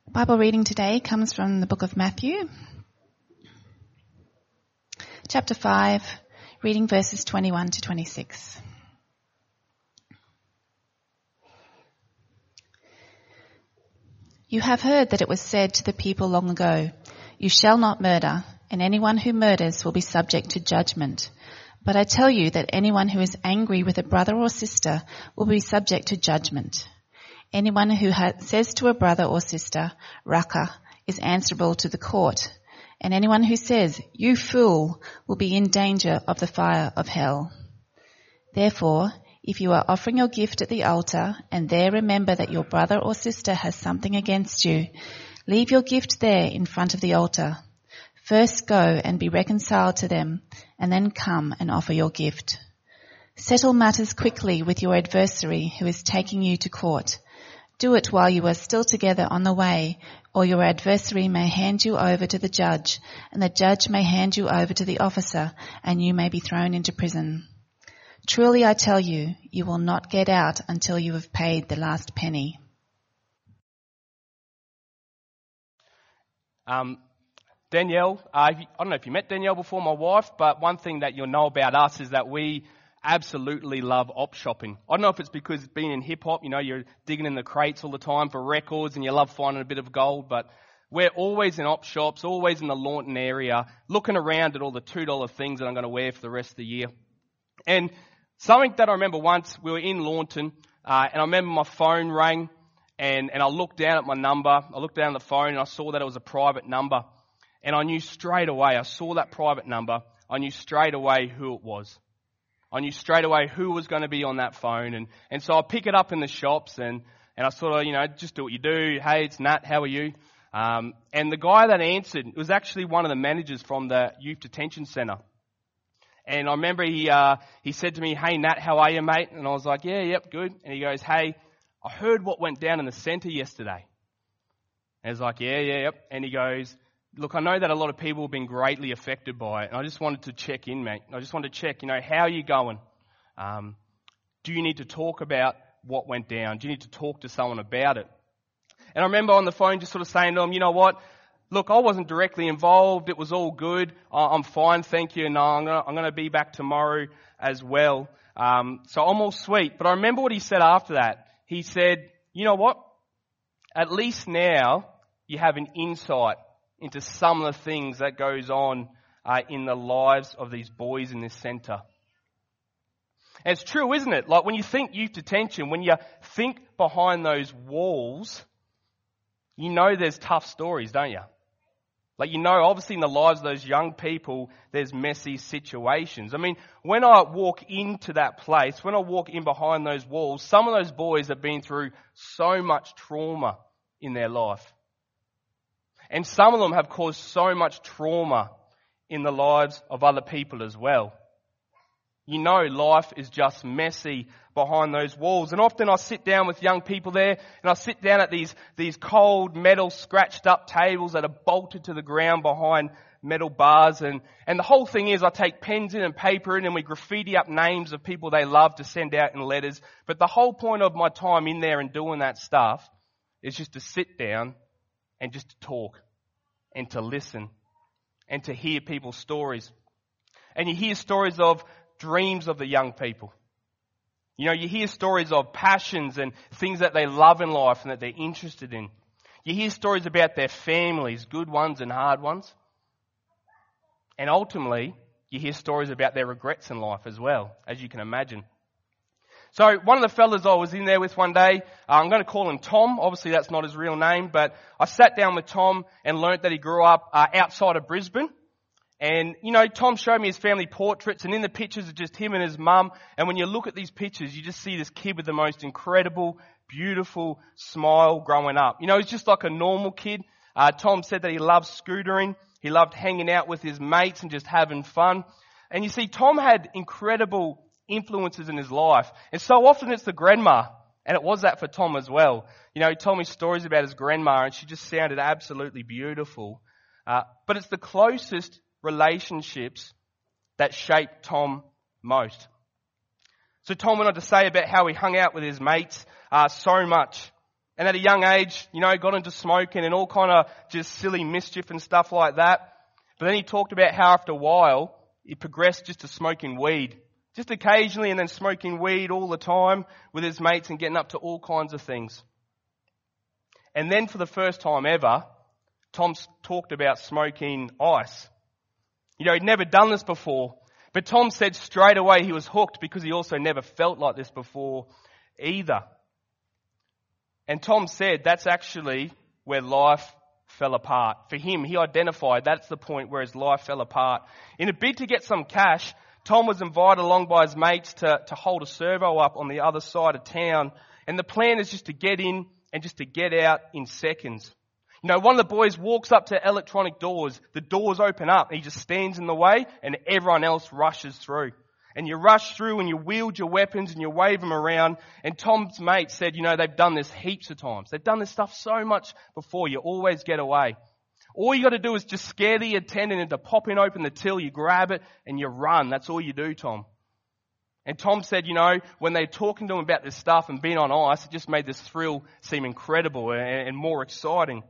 Bible reading today comes from the book of Matthew, chapter 5, reading verses 21 to 26. You have heard that it was said to the people long ago, "You shall not murder, and anyone who murders will be subject to judgment. But I tell you that anyone who is angry with a brother or sister will be subject to judgment. Anyone who says to a brother or sister, 'Raka,' is answerable to the court, and anyone who says, 'You fool,' will be in danger of the fire of hell. Therefore, if you are offering your gift at the altar and there remember that your brother or sister has something against you, leave your gift there in front of the altar. First go and be reconciled to them, and then come and offer your gift. Settle matters quickly with your adversary who is taking you to court. Do it while you are still together on the way, or your adversary may hand you over to the judge, and the judge may hand you over to the officer, and you may be thrown into prison. Truly I tell you, you will not get out until you have paid the last penny." Danielle, I don't know if you met Danielle before, my wife, but one thing that you'll know about us is that we absolutely love op shopping. I don't know if it's because being in hip hop, you're digging in the crates all the time for records and you love finding a bit of gold, but we're always in op shops, always in the Launton area, looking around at all the $2 things that I'm going to wear for the rest of the year. And something that I remember once, we were in Launton, and I remember my phone rang, and I looked down at my number, I looked down at the phone and I saw that it was a private number. And I knew straight away, I saw that private number, I knew straight away who it was. I knew straight away who was going to be on that phone. And so I pick it up in the shops and I sort of, just do what you do. "Hey, it's Nat, how are you?" And the guy that answered was actually one of the managers from the Youth Detention Centre. And I remember he said to me, "Hey, Nat, how are you, mate?" And I was like, "Yeah, yep, good." And he goes, "Hey, I heard what went down in the centre yesterday." And I was like, "Yeah, yep." And he goes, "Look, I know that a lot of people have been greatly affected by it, and I just wanted to check in, mate. I just wanted to check, how are you going? Do you need to talk about what went down? Do you need to talk to someone about it?" And I remember on the phone just sort of saying to him, "You know what? Look, I wasn't directly involved. It was all good. I'm fine, thank you. No, I'm going to be back tomorrow as well. So I'm all sweet." But I remember what he said after that. He said, "You know what? At least now you have an insight into some of the things that goes on in the lives of these boys in this centre." And it's true, isn't it? Like when you think youth detention, when you think behind those walls, there's tough stories, don't you? Like obviously in the lives of those young people, there's messy situations. I mean, when I walk into that place, when I walk in behind those walls, some of those boys have been through so much trauma in their life. And some of them have caused so much trauma in the lives of other people as well. Life is just messy behind those walls. And often I sit down with young people there, and I sit down at these cold metal scratched up tables that are bolted to the ground behind metal bars. And the whole thing is I take pens in and paper in and we graffiti up names of people they love to send out in letters. But the whole point of my time in there and doing that stuff is just to sit down and just to talk and to listen and to hear people's stories. And you hear stories of dreams of the young people. You hear stories of passions and things that they love in life and that they're interested in. You hear stories about their families, good ones and hard ones. And ultimately, you hear stories about their regrets in life as well, as you can imagine. So one of the fellas I was in there with one day, I'm going to call him Tom. Obviously that's not his real name, but I sat down with Tom and learnt that he grew up outside of Brisbane. And, Tom showed me his family portraits, and in the pictures are just him and his mum. And when you look at these pictures, you just see this kid with the most incredible, beautiful smile growing up. He's just like a normal kid. Tom said that he loved scootering. He loved hanging out with his mates and just having fun. And you see, Tom had incredible influences in his life. And so often it's the grandma. And it was that for Tom as well. He told me stories about his grandma, and she just sounded absolutely beautiful. But it's the closest relationships that shaped Tom most. So Tom went on to say about how he hung out with his mates so much. And at a young age, got into smoking and all kind of just silly mischief and stuff like that. But then he talked about how after a while, it progressed just to smoking weed. Just occasionally, and then smoking weed all the time with his mates and getting up to all kinds of things. And then for the first time ever, Tom talked about smoking ice. He'd never done this before. But Tom said straight away he was hooked because he also never felt like this before either. And Tom said that's actually where life fell apart. For him, he identified that's the point where his life fell apart. In a bid to get some cash, Tom was invited along by his mates to hold a servo up on the other side of town. And the plan is just to get in and just to get out in seconds. One of the boys walks up to electronic doors. The doors open up. He just stands in the way and everyone else rushes through. And you rush through and you wield your weapons and you wave them around. And Tom's mate said, they've done this heaps of times. They've done this stuff so much before. You always get away. All you got to do is just scare the attendant into popping open the till. You grab it and you run. That's all you do, Tom. And Tom said, when they're talking to him about this stuff and being on ice, it just made this thrill seem incredible and more exciting.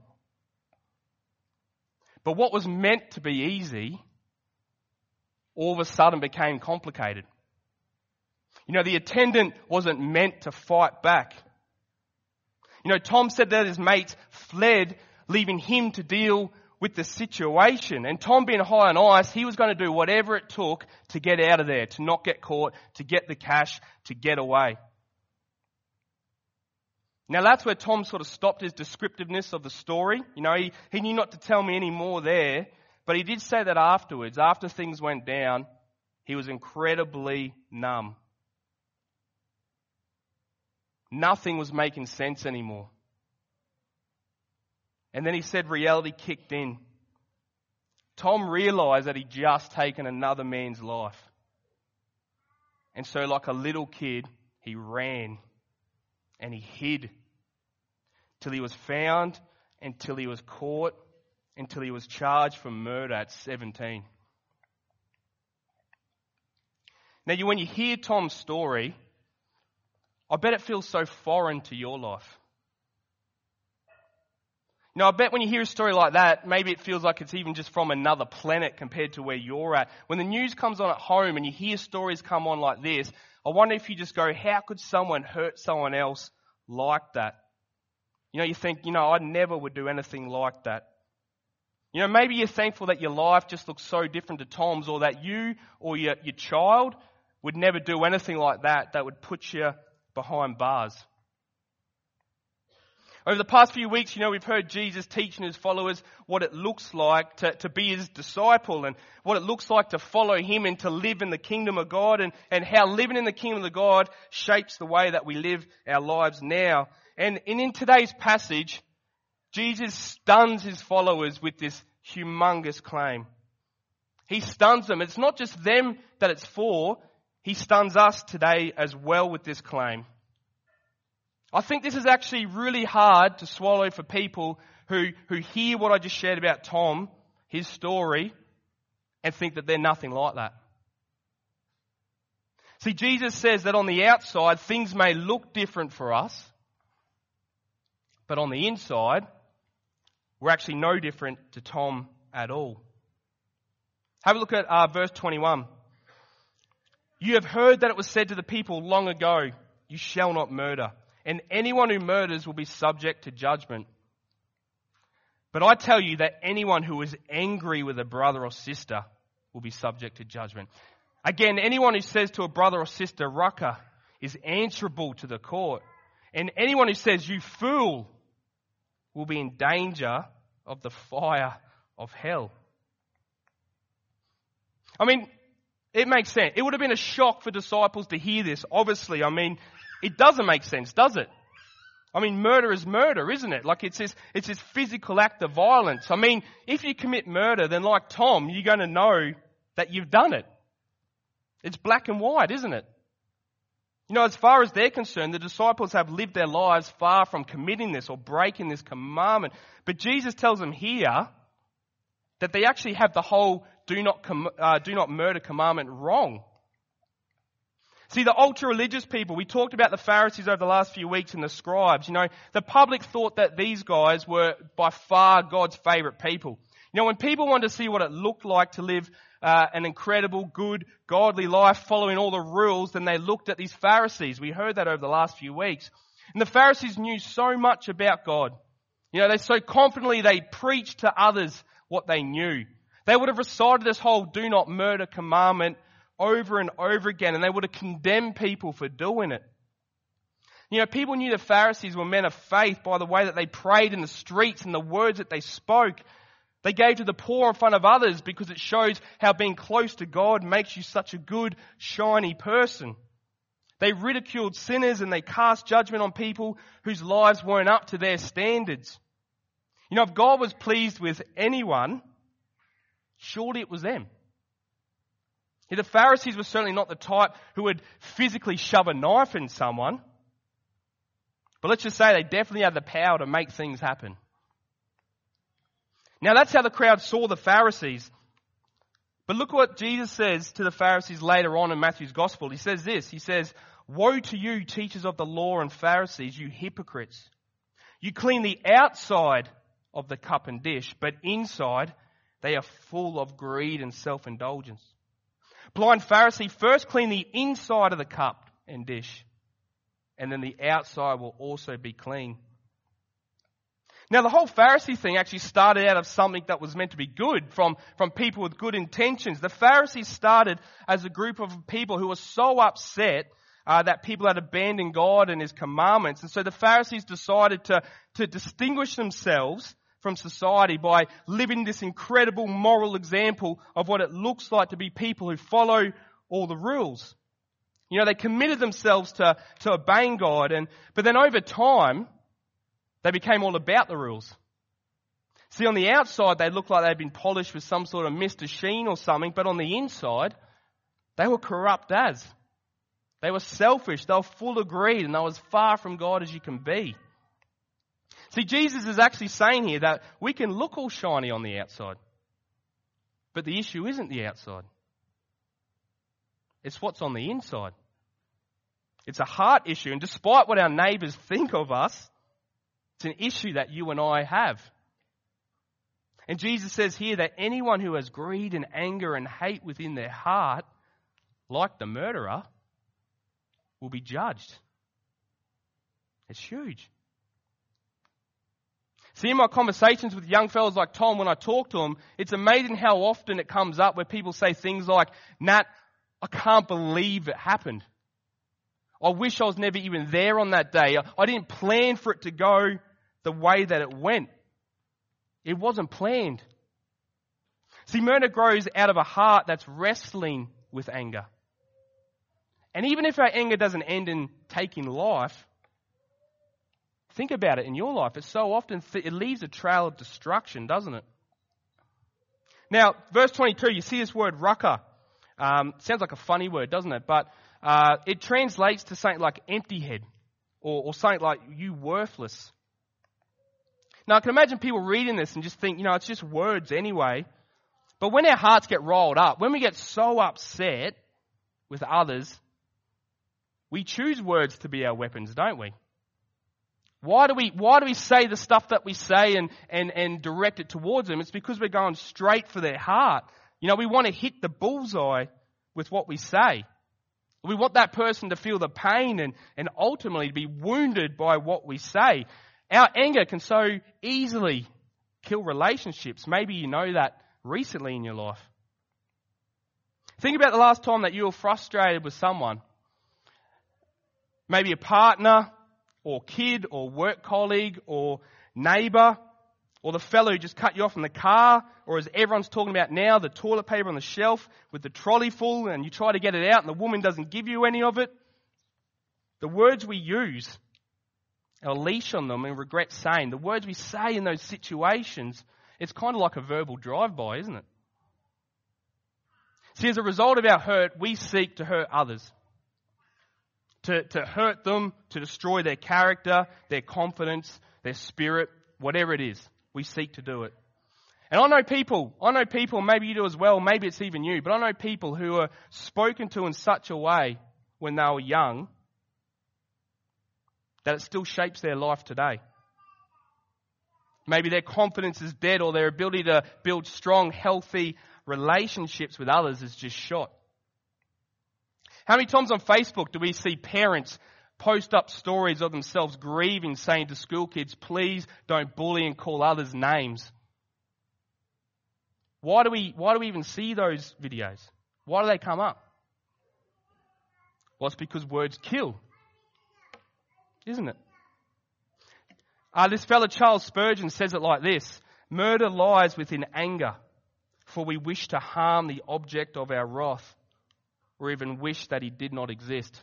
But what was meant to be easy, all of a sudden became complicated. The attendant wasn't meant to fight back. Tom said that his mates fled, leaving him to deal with the situation. And Tom being high on ice, he was going to do whatever it took to get out of there, to not get caught, to get the cash, to get away. Now that's where Tom sort of stopped his descriptiveness of the story. He knew not to tell me any more there, but he did say that afterwards, after things went down, he was incredibly numb. Nothing was making sense anymore. And then he said reality kicked in. Tom realized that he'd just taken another man's life. And so like a little kid, he ran and he hid till he was found, until he was caught, until he was charged for murder at 17. Now, when you hear Tom's story, I bet it feels so foreign to your life. I bet when you hear a story like that, maybe it feels like it's even just from another planet compared to where you're at. When the news comes on at home and you hear stories come on like this, I wonder if you just go, how could someone hurt someone else like that? You think, I never would do anything like that. Maybe you're thankful that your life just looks so different to Tom's, or that you or your child would never do anything like that would put you behind bars. Over the past few weeks, we've heard Jesus teaching his followers what it looks like to be his disciple, and what it looks like to follow him and to live in the kingdom of God, and how living in the kingdom of God shapes the way that we live our lives now. And in today's passage, Jesus stuns his followers with this humongous claim. He stuns them. It's not just them that it's for. He stuns us today as well with this claim. I think this is actually really hard to swallow for people who hear what I just shared about Tom, his story, and think that they're nothing like that. See, Jesus says that on the outside, things may look different for us, but on the inside, we're actually no different to Tom at all. Have a look at verse 21. You have heard that it was said to the people long ago, you shall not murder, and anyone who murders will be subject to judgment. But I tell you that anyone who is angry with a brother or sister will be subject to judgment. Again, anyone who says to a brother or sister, Raca, is answerable to the court. And anyone who says, you fool, will be in danger of the fire of hell. It makes sense. It would have been a shock for disciples to hear this, obviously. It doesn't make sense, does it? Murder is murder, isn't it? It's this physical act of violence. If you commit murder, then like Tom, you're going to know that you've done it. It's black and white, isn't it? As far as they're concerned, the disciples have lived their lives far from committing this or breaking this commandment. But Jesus tells them here that they actually have the whole do not murder commandment wrong. See, the ultra-religious people, we talked about the Pharisees over the last few weeks and the scribes. The public thought that these guys were by far God's favourite people. When people wanted to see what it looked like to live an incredible, good, godly life following all the rules, then they looked at these Pharisees. We heard that over the last few weeks. And the Pharisees knew so much about God. They so confidently they preached to others what they knew. They would have recited this whole do not murder commandment over and over again, and they would have condemned people for doing it. People knew the Pharisees were men of faith by the way that they prayed in the streets and the words that they spoke. They gave to the poor in front of others because it shows how being close to God makes you such a good, shiny person. They ridiculed sinners and they cast judgment on people whose lives weren't up to their standards. If God was pleased with anyone, surely it was them. The Pharisees were certainly not the type who would physically shove a knife in someone. But let's just say they definitely had the power to make things happen. Now that's how the crowd saw the Pharisees. But look what Jesus says to the Pharisees later on in Matthew's Gospel. He says this, he says, "Woe to you, teachers of the law and Pharisees, you hypocrites! You clean the outside of the cup and dish, but inside they are full of greed and self-indulgence. Blind Pharisee, first clean the inside of the cup and dish, and then the outside will also be clean." Now the whole Pharisee thing actually started out of something that was meant to be good from people with good intentions. The Pharisees started as a group of people who were so upset that people had abandoned God and His commandments. And so the Pharisees decided to distinguish themselves from society by living this incredible moral example of what it looks like to be people who follow all the rules. They committed themselves to obeying God, but then over time, they became all about the rules. See, on the outside, they looked like they'd been polished with some sort of Mr. Sheen or something, but on the inside, they were corrupt as. They were selfish, they were full of greed, and they were as far from God as you can be. See, Jesus is actually saying here that we can look all shiny on the outside, but the issue isn't the outside. It's what's on the inside. It's a heart issue, and despite what our neighbours think of us, it's an issue that you and I have. And Jesus says here that anyone who has greed and anger and hate within their heart, like the murderer, will be judged. It's huge. See, in my conversations with young fellas like Tom, when I talk to them, it's amazing how often it comes up where people say things like, "Nat, I can't believe it happened. I wish I was never even there on that day. I didn't plan for it to go the way that it went." It wasn't planned. See, murder grows out of a heart that's wrestling with anger. And even if our anger doesn't end in taking life, think about it in your life. It so often it leaves a trail of destruction, doesn't it? Now, verse 22, you see this word rucker. Sounds like a funny word, doesn't it? But it translates to something like empty head or something like you worthless. Now, I can imagine people reading this and just think, it's just words anyway. But when our hearts get rolled up, when we get so upset with others, we choose words to be our weapons, don't we? Why do we say the stuff that we say and direct it towards them? It's because we're going straight for their heart. We want to hit the bullseye with what we say. We want that person to feel the pain and ultimately be wounded by what we say. Our anger can so easily kill relationships. Maybe you know that recently in your life. Think about the last time that you were frustrated with someone. Maybe a partner or kid or work colleague or neighbour or the fellow who just cut you off in the car, or as everyone's talking about now, the toilet paper on the shelf with the trolley full and you try to get it out and the woman doesn't give you any of it. The words we use, our leash on them and regret saying, the words we say in those situations, it's kind of like a verbal drive-by, isn't it? See, as a result of our hurt, we seek to hurt others. To hurt them, to destroy their character, their confidence, their spirit, whatever it is. We seek to do it. And I know people, maybe you do as well, maybe it's even you, but I know people who are spoken to in such a way when they were young, that it still shapes their life today. Maybe their confidence is dead, or their ability to build strong, healthy relationships with others is just shot. How many times on Facebook do we see parents post up stories of themselves grieving, saying to school kids, please don't bully and call others names? Why do we even see those videos? Why do they come up? Well, it's because words kill, isn't it? This fellow Charles Spurgeon says it like this: murder lies within anger, for we wish to harm the object of our wrath, or even wish that he did not exist.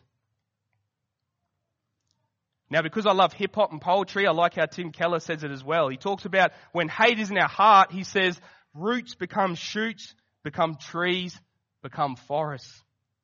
Now, because I love hip-hop and poetry, I like how Tim Keller says it as well. He talks about when hate is in our heart, he says, roots become shoots, become trees, become forests.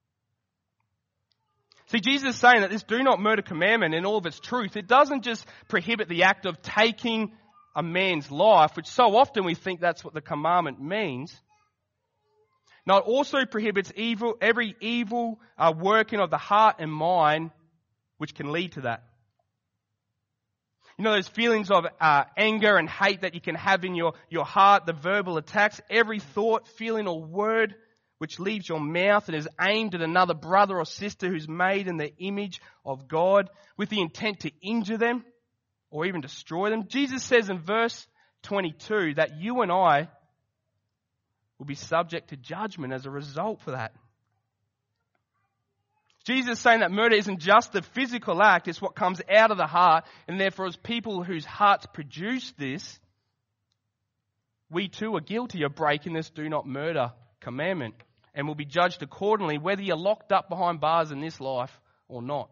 See, Jesus is saying that this do not murder commandment in all of its truth, it doesn't just prohibit the act of taking a man's life, which so often we think that's what the commandment means. No, it also prohibits every evil working of the heart and mind which can lead to that. You know those feelings of anger and hate that you can have in your heart, the verbal attacks, every thought, feeling or word which leaves your mouth and is aimed at another brother or sister who's made in the image of God with the intent to injure them or even destroy them. Jesus says in verse 22 that you and I will be subject to judgment as a result for that. Jesus is saying that murder isn't just the physical act, it's what comes out of the heart, and therefore as people whose hearts produce this, we too are guilty of breaking this do not murder commandment and will be judged accordingly whether you're locked up behind bars in this life or not.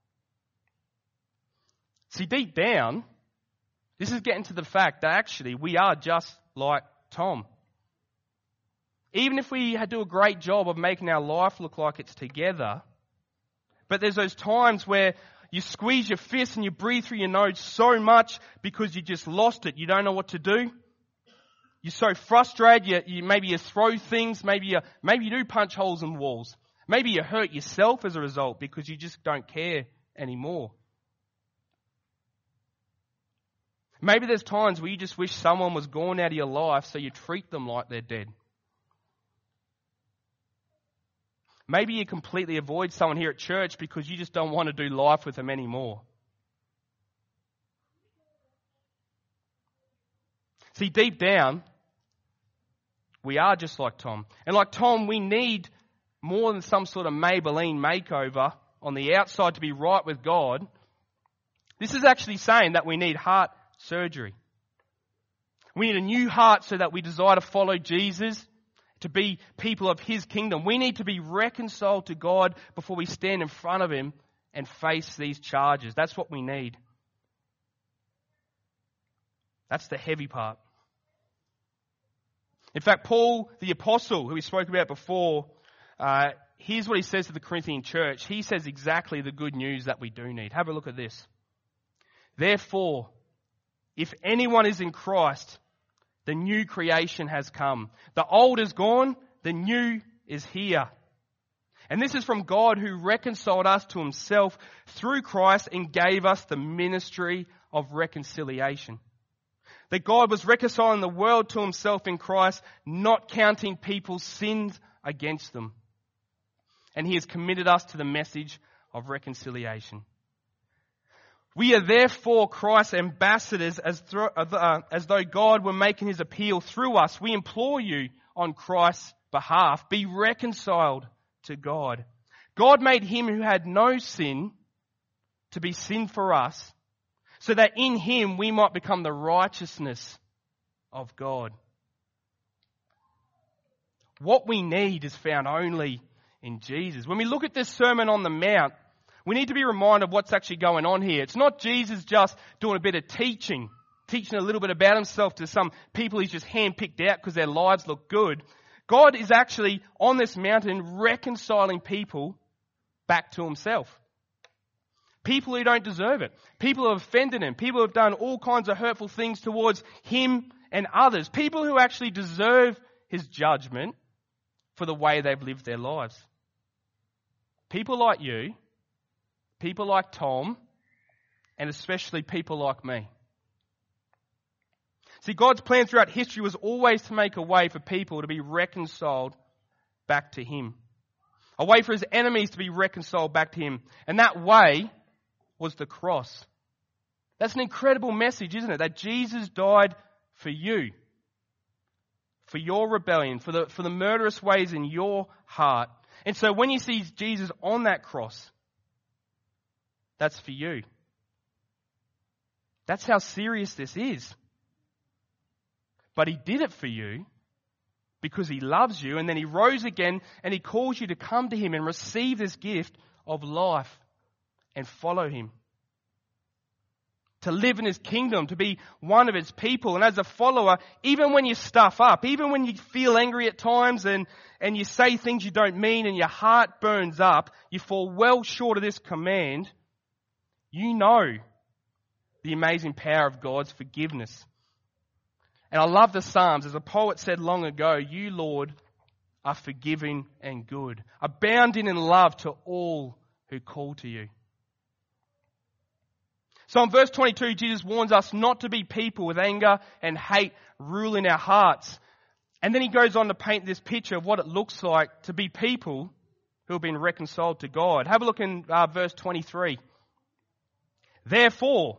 See, deep down, this is getting to the fact that actually we are just like Tom. Even if we do a great job of making our life look like it's together, but there's those times where you squeeze your fist and you breathe through your nose so much because you just lost it. You don't know what to do. You're so frustrated. Maybe you throw things. Maybe you do punch holes in walls. Maybe you hurt yourself as a result because you just don't care anymore. Maybe there's times where you just wish someone was gone out of your life so you treat them like they're dead. Maybe you completely avoid someone here at church because you just don't want to do life with them anymore. See, deep down, we are just like Tom. And like Tom, we need more than some sort of Maybelline makeover on the outside to be right with God. This is actually saying that we need heart surgery. We need a new heart so that we desire to follow Jesus, to be people of His kingdom. We need to be reconciled to God before we stand in front of Him and face these charges. That's what we need. That's the heavy part. In fact, Paul, the apostle, who we spoke about before, here's what he says to the Corinthian church. He says exactly the good news that we do need. Have a look at this. Therefore, if anyone is in Christ, the new creation has come. The old is gone, the new is here. And this is from God who reconciled us to Himself through Christ and gave us the ministry of reconciliation. That God was reconciling the world to Himself in Christ, not counting people's sins against them. And He has committed us to the message of reconciliation. We are therefore Christ's ambassadors as though God were making His appeal through us. We implore you on Christ's behalf, be reconciled to God. God made Him who had no sin to be sin for us, so that in Him we might become the righteousness of God. What we need is found only in Jesus. When we look at this Sermon on the Mount, we need to be reminded of what's actually going on here. It's not Jesus just doing a bit of teaching a little bit about Himself to some people He's just handpicked out because their lives look good. God is actually on this mountain reconciling people back to Himself. People who don't deserve it. People who have offended Him. People who have done all kinds of hurtful things towards Him and others. People who actually deserve His judgment for the way they've lived their lives. People like you, people like Tom, and especially people like me. See, God's plan throughout history was always to make a way for people to be reconciled back to Him. A way for His enemies to be reconciled back to Him. And that way was the cross. That's an incredible message, isn't it? That Jesus died for you. For your rebellion, for the murderous ways in your heart. And so when you see Jesus on that cross, that's for you. That's how serious this is. But He did it for you because He loves you, and then He rose again and He calls you to come to Him and receive this gift of life and follow Him. To live in His kingdom, to be one of His people. And as a follower, even when you stuff up, even when you feel angry at times and you say things you don't mean and your heart burns up, you fall well short of this command, you know the amazing power of God's forgiveness. And I love the Psalms. As a poet said long ago, you, Lord, are forgiving and good, abounding in love to all who call to you. So in verse 22, Jesus warns us not to be people with anger and hate ruling our hearts. And then He goes on to paint this picture of what it looks like to be people who have been reconciled to God. Have a look in verse 23. Therefore,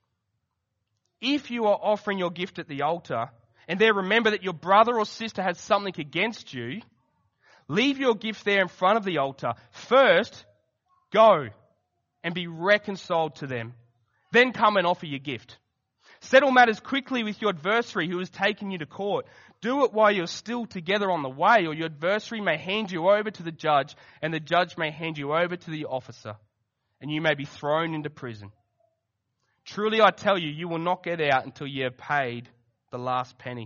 if you are offering your gift at the altar, and there remember that your brother or sister has something against you, leave your gift there in front of the altar. First, go and be reconciled to them. Then come and offer your gift. Settle matters quickly with your adversary who has taken you to court. Do it while you're still together on the way, or your adversary may hand you over to the judge, and the judge may hand you over to the officer, and you may be thrown into prison. Truly I tell you, you will not get out until you have paid the last penny.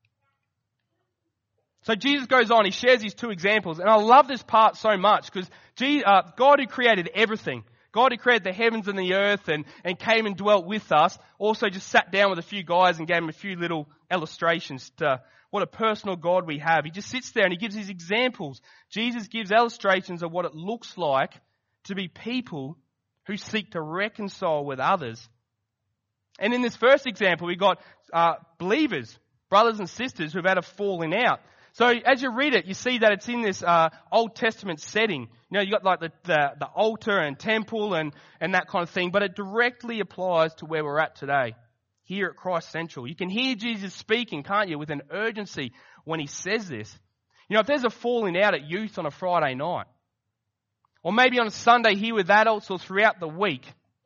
So Jesus goes on, He shares these two examples, and I love this part so much because God who created everything, God who created the heavens and the earth and came and dwelt with us, also just sat down with a few guys and gave them a few little illustrations to what a personal God we have. He just sits there and He gives these examples. Jesus gives illustrations of what it looks like to be people who seek to reconcile with others. And in this first example, we got believers, brothers and sisters who've had a falling out. So as you read it, you see that it's in this Old Testament setting. You know, you got like the altar and temple and that kind of thing, but it directly applies to where we're at today, here at Christ Central. You can hear Jesus speaking, can't you, with an urgency when He says this. You know, if there's a falling out at youth on a Friday night, or maybe on a Sunday here with adults or throughout the week,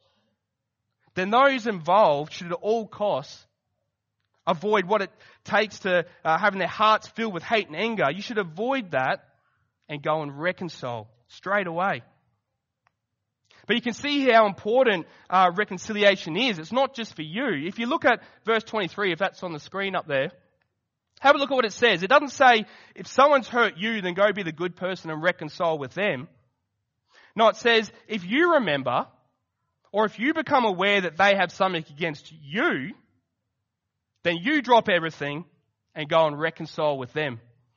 then those involved should at all costs avoid what it takes to having their hearts filled with hate and anger. You should avoid that and go and reconcile straight away. But you can see how important reconciliation is. It's not just for you. If you look at verse 23, if that's on the screen up there, have a look at what it says. It doesn't say, if someone's hurt you, then go be the good person and reconcile with them. No, it says, if you remember, or if you become aware that they have something against you, then you drop everything and go and reconcile with them.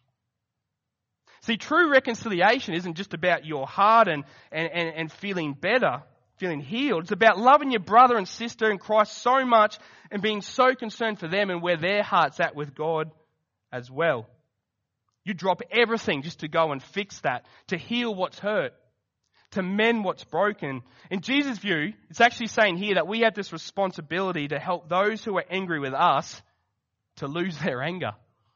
See, true reconciliation isn't just about your heart and feeling better, feeling healed. It's about loving your brother and sister in Christ so much and being so concerned for them and where their heart's at with God as well. You drop everything just to go and fix that, to heal what's hurt, to mend what's broken. In Jesus' view, it's actually saying here that we have this responsibility to help those who are angry with us to lose their anger.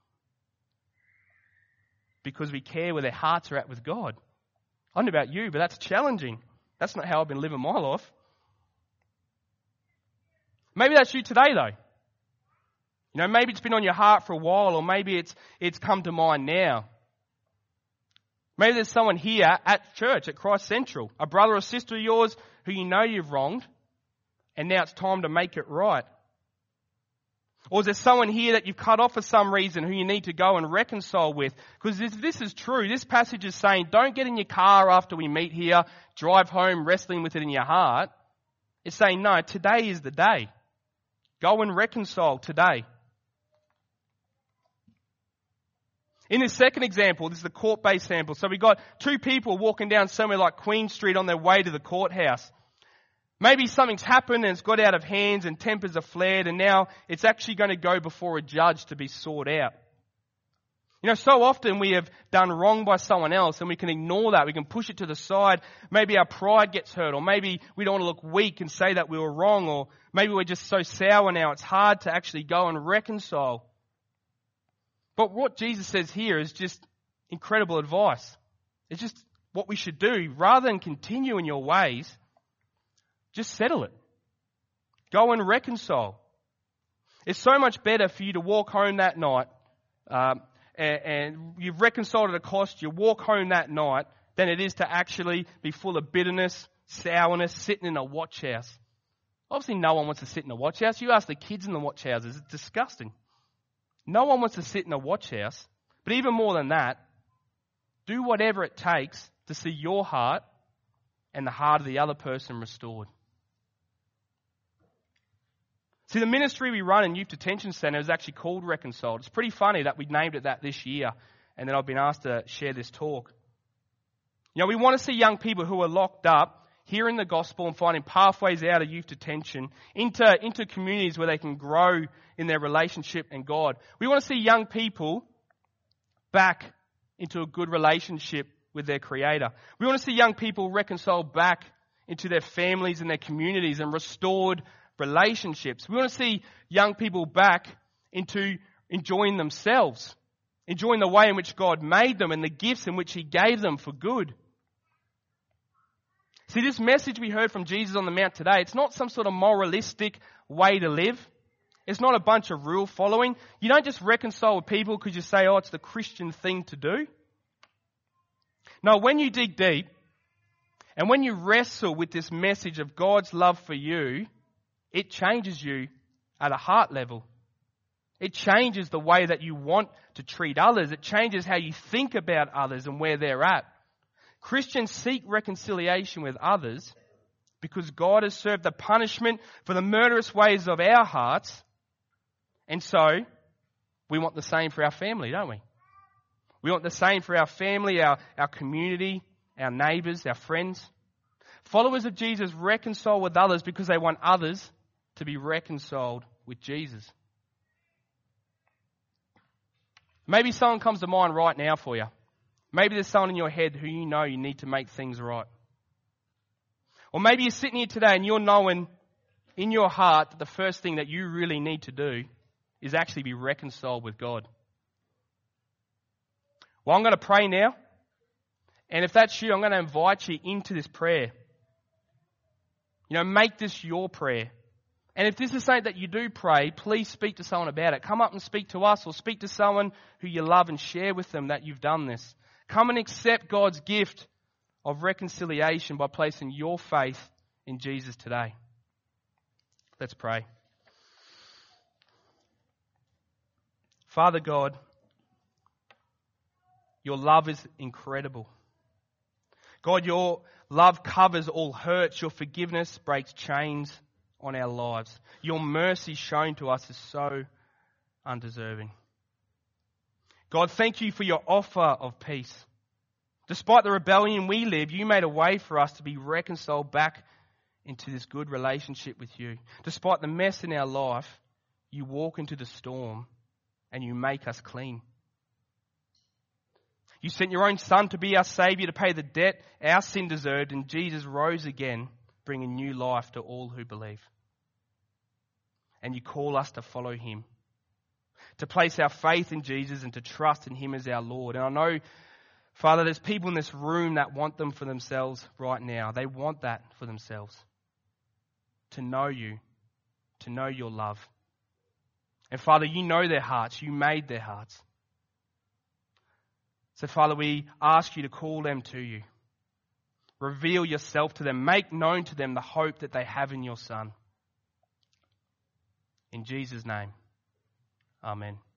Because we care where their hearts are at with God. I don't know about you, but that's challenging. That's not how I've been living my life. Maybe that's you today though. You know, maybe it's been on your heart for a while, or maybe it's come to mind now. Maybe there's someone here at church, at Christ Central, a brother or sister of yours who you know you've wronged, and now it's time to make it right. Or is there someone here that you've cut off for some reason who you need to go and reconcile with? Because if this is true, this passage is saying, don't get in your car after we meet here, drive home wrestling with it in your heart. It's saying, no, today is the day. Go and reconcile today. In this second example, this is the court-based sample. So we've got two people walking down somewhere like Queen Street on their way to the courthouse. Maybe something's happened and it's got out of hands and tempers are flared, and now it's actually going to go before a judge to be sorted out. You know, so often we have done wrong by someone else and we can ignore that. We can push it to the side. Maybe our pride gets hurt, or maybe we don't want to look weak and say that we were wrong, or maybe we're just so sour now it's hard to actually go and reconcile. But what Jesus says here is just incredible advice. It's just what we should do. Rather than continue in your ways, just settle it. Go and reconcile. It's so much better for you to walk home that night and you've reconciled at a cost, you walk home that night, than it is to actually be full of bitterness, sourness, sitting in a watch house. Obviously no one wants to sit in a watch house. You ask the kids in the watch houses, it's disgusting. No one wants to sit in a watch house. But even more than that, do whatever it takes to see your heart and the heart of the other person restored. See, the ministry we run in Youth Detention Centre is actually called Reconciled. It's pretty funny that we named it that this year, and then I've been asked to share this talk. You know, we want to see young people who are locked up hearing the gospel and finding pathways out of youth detention into communities where they can grow in their relationship and God. We want to see young people back into a good relationship with their Creator. We want to see young people reconciled back into their families and their communities and restored relationships. We want to see young people back into enjoying themselves, enjoying the way in which God made them and the gifts in which He gave them for good. See, this message we heard from Jesus on the Mount today, it's not some sort of moralistic way to live. It's not a bunch of rule following. You don't just reconcile with people because you say, oh, it's the Christian thing to do. No, when you dig deep and when you wrestle with this message of God's love for you, it changes you at a heart level. It changes the way that you want to treat others. It changes how you think about others and where they're at. Christians seek reconciliation with others because God has served the punishment for the murderous ways of our hearts. And so, we want the same for our family, don't we? We want the same for our family, our community, our neighbours, our friends. Followers of Jesus reconcile with others because they want others to be reconciled with Jesus. Maybe someone comes to mind right now for you. Maybe there's someone in your head who you know you need to make things right. Or maybe you're sitting here today and you're knowing in your heart that the first thing that you really need to do is actually be reconciled with God. Well, I'm going to pray now. And if that's you, I'm going to invite you into this prayer. You know, make this your prayer. And if this is something that you do pray, please speak to someone about it. Come up and speak to us or speak to someone who you love and share with them that you've done this. Come and accept God's gift of reconciliation by placing your faith in Jesus today. Let's pray. Father God, your love is incredible. God, your love covers all hurts. Your forgiveness breaks chains on our lives. Your mercy shown to us is so undeserving. God, thank you for your offer of peace. Despite the rebellion we live, you made a way for us to be reconciled back into this good relationship with you. Despite the mess in our life, you walk into the storm and you make us clean. You sent your own Son to be our Saviour, to pay the debt our sin deserved, and Jesus rose again, bringing new life to all who believe. And you call us to follow Him, to place our faith in Jesus and to trust in Him as our Lord. And I know, Father, there's people in this room that want them for themselves right now. They want that for themselves. To know you, to know your love. And Father, you know their hearts. You made their hearts. So Father, we ask you to call them to you. Reveal yourself to them. Make known to them the hope that they have in your Son. In Jesus' name, amen.